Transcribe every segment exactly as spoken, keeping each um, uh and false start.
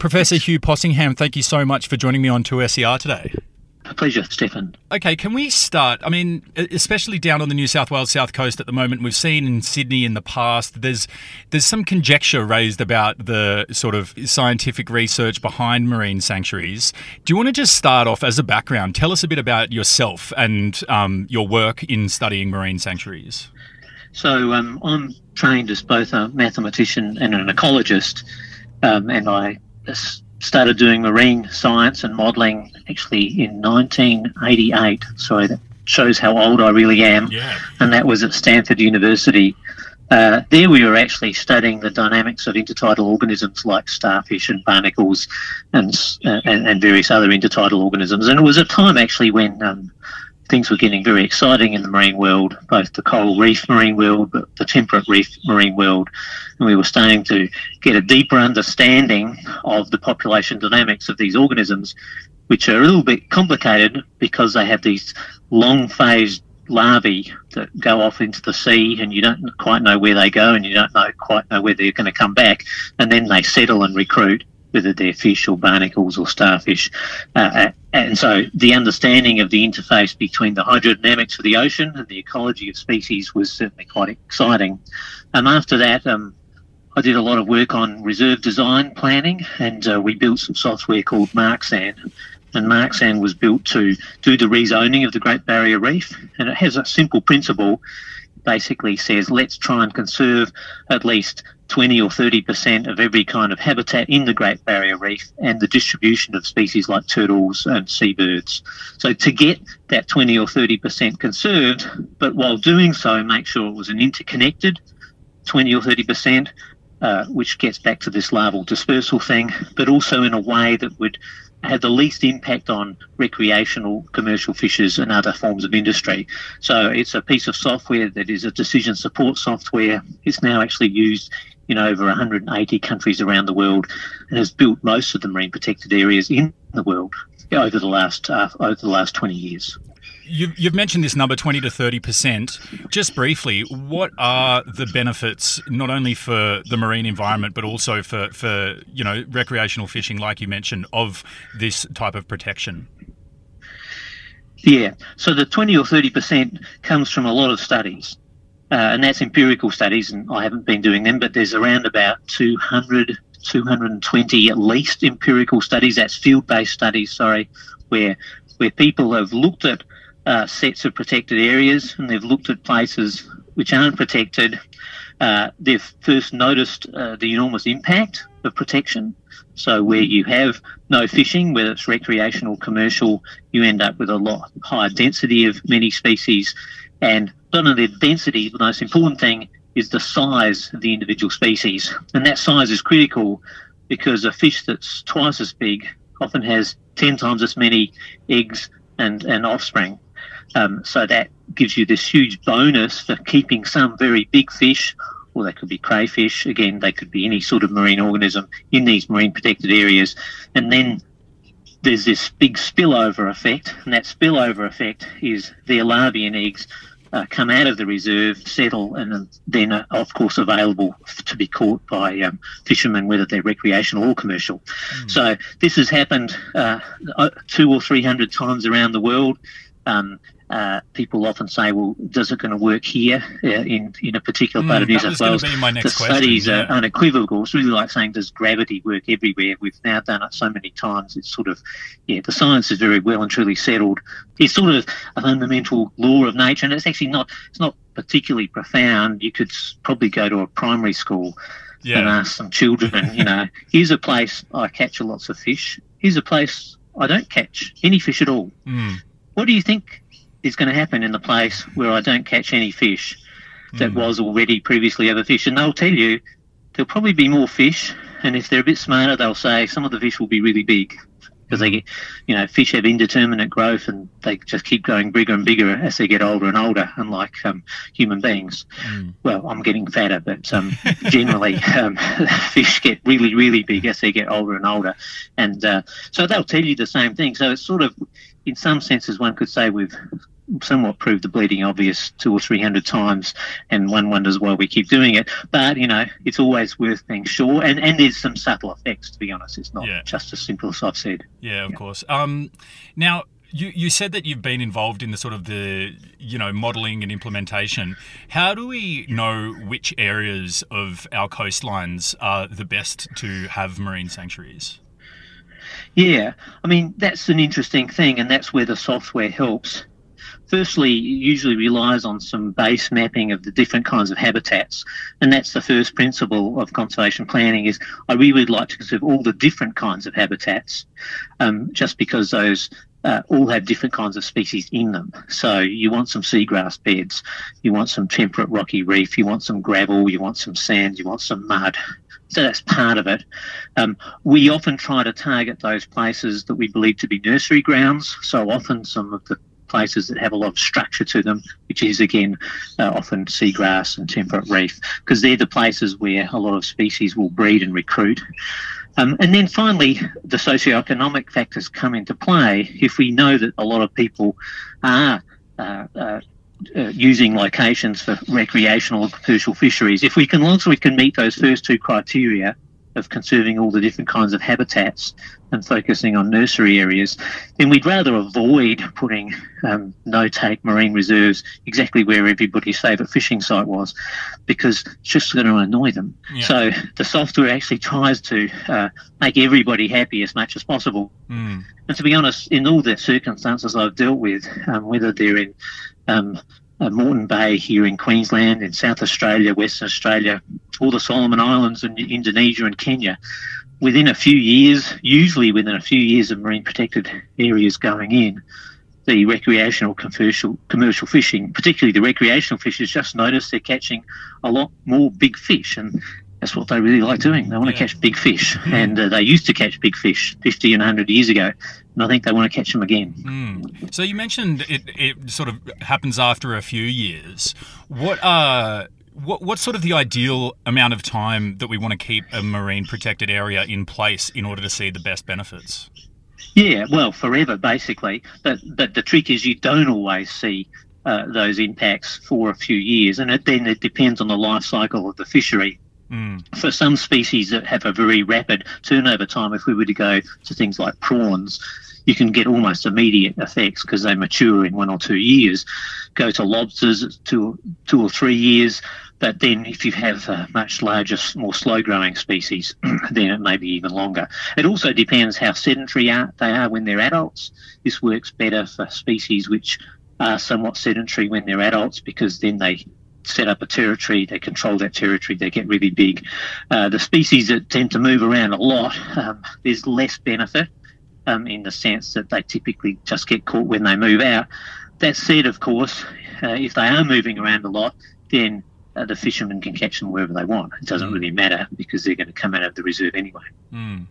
Professor Hugh Possingham, thank you so much for joining me on two S E R today. A pleasure, Stefan. Okay, can we start? I mean, especially down on the New South Wales South Coast at the moment, we've seen in Sydney in the past, there's there's some conjecture raised about the sort of scientific research behind marine sanctuaries. Do you want to just start off as a background? Tell us a bit about yourself and um, your work in studying marine sanctuaries. So um, I'm trained as both a mathematician and an ecologist, um, and I started doing marine science and modelling actually in nineteen eighty-eight. So that shows how old I really am. Yeah. And that was at Stanford University. Uh, there we were actually studying the dynamics of intertidal organisms like starfish and barnacles and, uh, and, and various other intertidal organisms. And it was a time actually when um, things were getting very exciting in the marine world, both the coral reef marine world, but the temperate reef marine world. And we were starting to get a deeper understanding of the population dynamics of these organisms, which are a little bit complicated because they have these long-phased larvae that go off into the sea and you don't quite know where they go and you don't know quite know where they're going to come back, and then they settle and recruit, whether they're fish or barnacles or starfish. Uh, and so the understanding of the interface between the hydrodynamics of the ocean and the ecology of species was certainly quite exciting. And after that, um, I did a lot of work on reserve design planning, and uh, we built some software called MarkSan. And MarkSan was built to do the rezoning of the Great Barrier Reef. And it has a simple principle. Basically says, let's try and conserve at least twenty or thirty percent of every kind of habitat in the Great Barrier Reef and the distribution of species like turtles and seabirds. So to get that twenty or thirty percent conserved, but while doing so, make sure it was an interconnected twenty or thirty percent, uh, which gets back to this larval dispersal thing, but also in a way that would have the least impact on recreational commercial fishers and other forms of industry. So it's a piece of software that is a decision support software. It's now actually used in over one hundred eighty countries around the world and has built most of the marine protected areas in the world over the last uh, over the last twenty years. You've, you've mentioned this number, twenty to thirty percent. Just briefly, what are the benefits not only for the marine environment but also for, for you know recreational fishing, like you mentioned, of this type of protection? Yeah, so the twenty or thirty percent comes from a lot of studies, uh, and that's empirical studies, and I haven't been doing them, but there's around about two hundred, two hundred twenty at least empirical studies, that's field-based studies, sorry, where where people have looked at Uh, sets of protected areas, and they've looked at places which aren't protected. Uh, they've first noticed uh, the enormous impact of protection. So where you have no fishing, whether it's recreational, commercial, you end up with a lot higher density of many species. And not only the density, the most important thing is the size of the individual species. And that size is critical because a fish that's twice as big often has ten times as many eggs and, and offspring. Um, so that gives you this huge bonus for keeping some very big fish, or they could be crayfish, again, they could be any sort of marine organism in these marine protected areas. And then there's this big spillover effect, and that spillover effect is their larvae and eggs uh, come out of the reserve, settle, and then are, of course, available to be caught by um, fishermen, whether they're recreational or commercial. Mm. So this has happened uh, two or three hundred times around the world. Um, Uh, people often say, well, does it going to work here uh, in, in a particular part mm, of New South Wales? Be my next the question, studies yeah. are unequivocal. It's really like saying, does gravity work everywhere? We've now done it so many times. It's sort of, yeah, the science is very well and truly settled. It's sort of a fundamental law of nature, and it's actually not, it's not particularly profound. You could probably go to a primary school yeah. and ask some children, you know, here's a place I catch lots of fish. Here's a place I don't catch any fish at all. Mm. What do you think is going to happen in the place where I don't catch any fish that mm. was already previously overfished? And they'll tell you there'll probably be more fish, and if they're a bit smarter, they'll say some of the fish will be really big because they get, you know, fish have indeterminate growth and they just keep growing bigger and bigger as they get older and older, unlike um, human beings. Mm. Well, I'm getting fatter, but um, generally um, fish get really, really big as they get older and older. And uh, so they'll tell you the same thing. So it's sort of, in some senses, one could say we've somewhat proved the bleeding obvious two or three hundred times, and one wonders why we keep doing it. But, you know, it's always worth being sure. And, and there's some subtle effects, to be honest. It's not yeah. just as simple as I've said. Yeah, of yeah. course. Um, now, you, you said that you've been involved in the sort of the, you know, modelling and implementation. How do we know which areas of our coastlines are the best to have marine sanctuaries? Yeah, I mean, that's an interesting thing, and that's where the software helps. Firstly, it usually relies on some base mapping of the different kinds of habitats, and that's the first principle of conservation planning. Is I really would like to conserve all the different kinds of habitats, um, just because those uh, all have different kinds of species in them. So you want some seagrass beds, you want some temperate rocky reef, you want some gravel, you want some sand, you want some mud. So that's part of it. Um, we often try to target those places that we believe to be nursery grounds. So often some of the places that have a lot of structure to them, which is, again, uh, often seagrass and temperate reef, because they're the places where a lot of species will breed and recruit. Um, and then finally, the socioeconomic factors come into play. If we know that a lot of people are uh, uh, Uh, using locations for recreational and commercial fisheries, if we can, once we can meet those first two criteria of conserving all the different kinds of habitats and focusing on nursery areas, then we'd rather avoid putting um, no-take marine reserves exactly where everybody's favourite fishing site was, because it's just going to annoy them. Yeah. So the software actually tries to uh, make everybody happy as much as possible. Mm. And to be honest, in all the circumstances I've dealt with, um, whether they're in Um, uh, Moreton Bay here in Queensland, in South Australia, Western Australia, all the Solomon Islands and Indonesia and Kenya, within a few years, usually within a few years of marine protected areas going in, the recreational commercial commercial fishing, particularly the recreational fishers, just notice they're catching a lot more big fish, and that's what they really like doing. They want yeah. to catch big fish, and uh, they used to catch big fish fifty and one hundred years ago, and I think they want to catch them again. Mm. So you mentioned it, it sort of happens after a few years. What are what, what's sort of the ideal amount of time that we want to keep a marine protected area in place in order to see the best benefits? Yeah, well, forever, basically. But, but the trick is you don't always see uh, those impacts for a few years, and it, then it depends on the life cycle of the fishery. Mm. For some species that have a very rapid turnover time, if we were to go to things like prawns, you can get almost immediate effects because they mature in one or two years. Go to lobsters, it's two, two or three years. But then if you have a much larger, more slow-growing species, then it may be even longer. It also depends how sedentary are, they are when they're adults. This works better for species which are somewhat sedentary when they're adults, because then they set up a territory, they control that territory, they get really big. Uh, the species that tend to move around a lot, um, there's less benefit um, in the sense that they typically just get caught when they move out. That said, of course, uh, if they are moving around a lot, then uh, the fishermen can catch them wherever they want. It doesn't mm. really matter, because they're going to come out of the reserve anyway. Mm.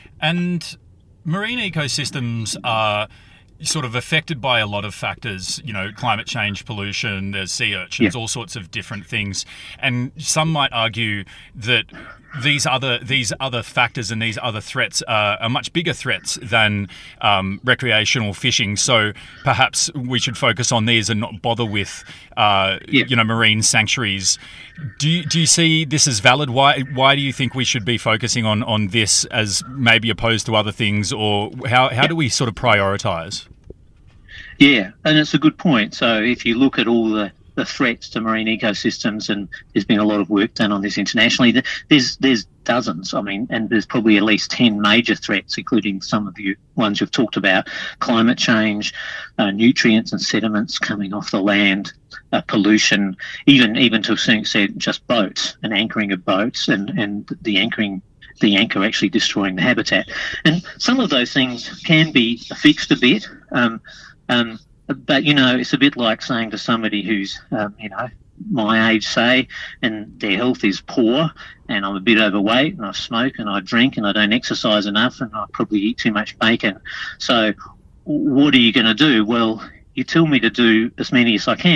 And marine ecosystems are sort of affected by a lot of factors, you know, climate change, pollution, there's sea urchins, yeah. all sorts of different things. And some might argue that these other these other factors and these other threats are, are much bigger threats than um, recreational fishing. So perhaps we should focus on these and not bother with, uh, yeah. you know, marine sanctuaries. Do you, do you see this as valid? Why why do you think we should be focusing on, on this as maybe opposed to other things, or how, how yeah. do we sort of prioritise? Yeah, and it's a good point. So if you look at all the, the threats to marine ecosystems, and there's been a lot of work done on this internationally, there's there's dozens, I mean, and there's probably at least ten major threats, including some of the ones you've talked about: climate change, uh, nutrients and sediments coming off the land, uh, pollution, even even to a certain extent just boats and anchoring of boats, and, and the anchoring the anchor actually destroying the habitat. And some of those things can be fixed a bit. Um, Um, but, you know, it's a bit like saying to somebody who's, um, you know, my age, say, and their health is poor, and I'm a bit overweight, and I smoke and I drink and I don't exercise enough, and I probably eat too much bacon. So what are you going to do? Well, you tell me to do as many as I can,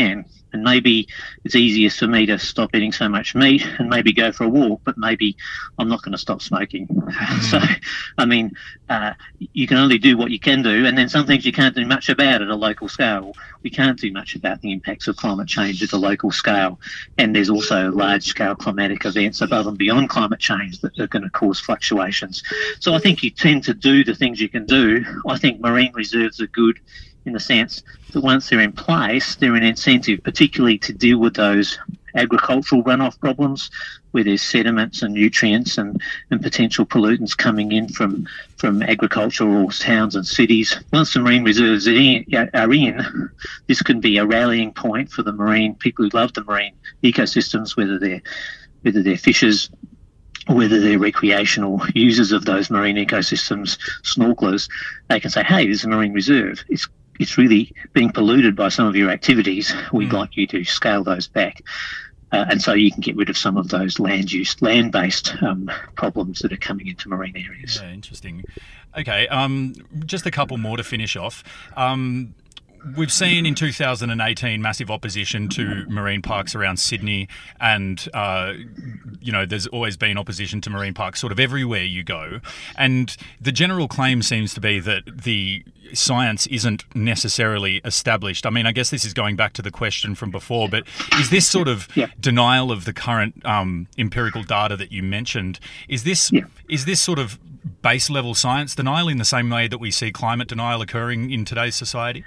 And maybe it's easiest for me to stop eating so much meat and maybe go for a walk, but maybe I'm not going to stop smoking. Mm. So, I mean, uh, you can only do what you can do, and then some things you can't do much about at a local scale. We can't do much about the impacts of climate change at a local scale, and there's also large-scale climatic events above and beyond climate change that are going to cause fluctuations. So I think you tend to do the things you can do. I think marine reserves are good in the sense that once they're in place, they're an incentive, particularly to deal with those agricultural runoff problems where there's sediments and nutrients and, and potential pollutants coming in from, from agricultural towns and cities. Once the marine reserves are in, are in, this can be a rallying point for the marine people who love the marine ecosystems, whether they're whether they're fishers, whether they're recreational users of those marine ecosystems, snorkelers. They can say, hey, there's a marine reserve. It's it's really being polluted by some of your activities. We'd mm. like you to scale those back. Uh, and so you can get rid of some of those land use, land-based um, problems that are coming into marine areas. Yeah, interesting. Okay, um, just a couple more to finish off. Um, We've seen in two thousand eighteen massive opposition to marine parks around Sydney, and uh, you know there's always been opposition to marine parks sort of everywhere you go. And the general claim seems to be that the science isn't necessarily established. I mean, I guess this is going back to the question from before, but is this sort of yeah. denial of the current um, empirical data that you mentioned? Is this yeah. is this sort of base level science denial in the same way that we see climate denial occurring in today's society?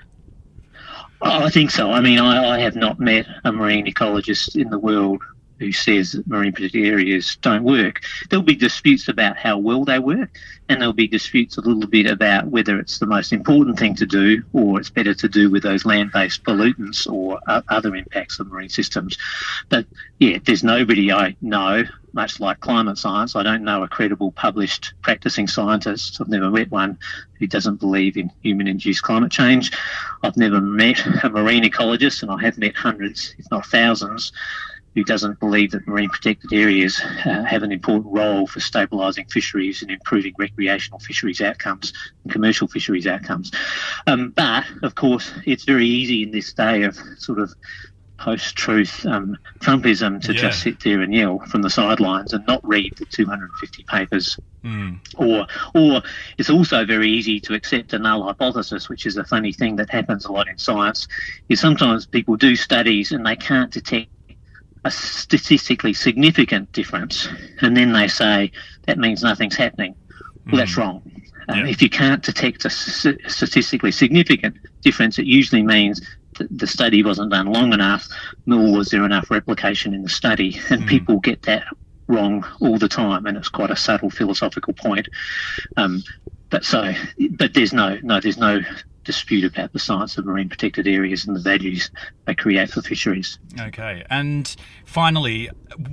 Oh, I think so. I mean, I, I have not met a marine ecologist in the world who says that marine protected areas don't work. There'll be disputes about how well they work, and there'll be disputes a little bit about whether it's the most important thing to do or it's better to do with those land-based pollutants or uh, other impacts of marine systems. But, yeah, there's nobody I know, much like climate science. I don't know a credible published practicing scientist. I've never met one who doesn't believe in human-induced climate change. I've never met a marine ecologist, and I have met hundreds, if not thousands, who doesn't believe that marine protected areas uh, have an important role for stabilising fisheries and improving recreational fisheries outcomes and commercial fisheries outcomes. Um, but, of course, it's very easy in this day of sort of post-truth um, Trumpism to yeah. just sit there and yell from the sidelines and not read the two hundred fifty papers. Mm. Or, or it's also very easy to accept a null hypothesis, which is a funny thing that happens a lot in science, is sometimes people do studies and they can't detect a statistically significant difference, and then they say that means nothing's happening. Well, mm. that's wrong. Uh, yeah. If you can't detect a s- statistically significant difference, it usually means that the study wasn't done long enough, nor was there enough replication in the study, and mm. people get that wrong all the time, and it's quite a subtle philosophical point. Um, but so, but there's no, no, there's no dispute about the science of marine protected areas and the values they create for fisheries. Okay. And finally,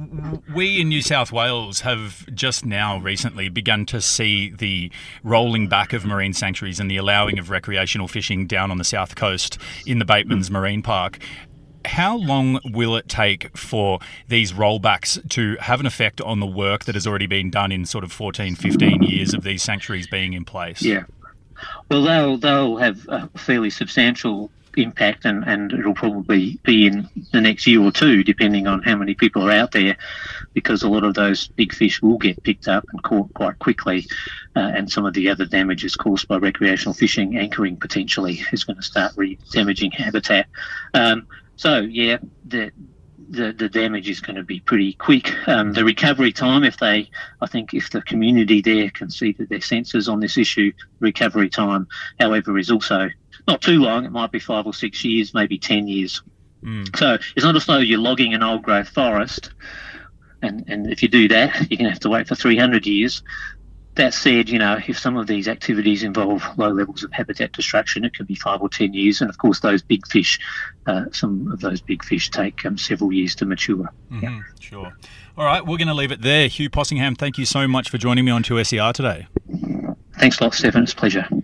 we in New South Wales have just now recently begun to see the rolling back of marine sanctuaries and the allowing of recreational fishing down on the south coast in the Batemans Marine Park. How long will it take for these rollbacks to have an effect on the work that has already been done in sort of fourteen, fifteen years of these sanctuaries being in place? Yeah. Well, they'll, they'll have a fairly substantial impact, and, and it'll probably be in the next year or two, depending on how many people are out there, because a lot of those big fish will get picked up and caught quite quickly, uh, and some of the other damages caused by recreational fishing, anchoring potentially, is going to start re-damaging habitat. Um, so, yeah, the The, the damage is going to be pretty quick. Um, the recovery time, if they, I think if the community there can see that their senses on this issue, recovery time, however, is also not too long. It might be five or six years, maybe ten years. Mm. So it's not as though you're logging an old growth forest, and, and if you do that, you're going to have to wait for three hundred years. That said, you know, if some of these activities involve low levels of habitat destruction, it could be five or ten years. And of course, those big fish, uh, some of those big fish take um, several years to mature. Mm-hmm. Yeah. Sure. All right, we're going to leave it there. Hugh Possingham, thank you so much for joining me on two S E R today. Thanks a lot, Stephen. It's a pleasure.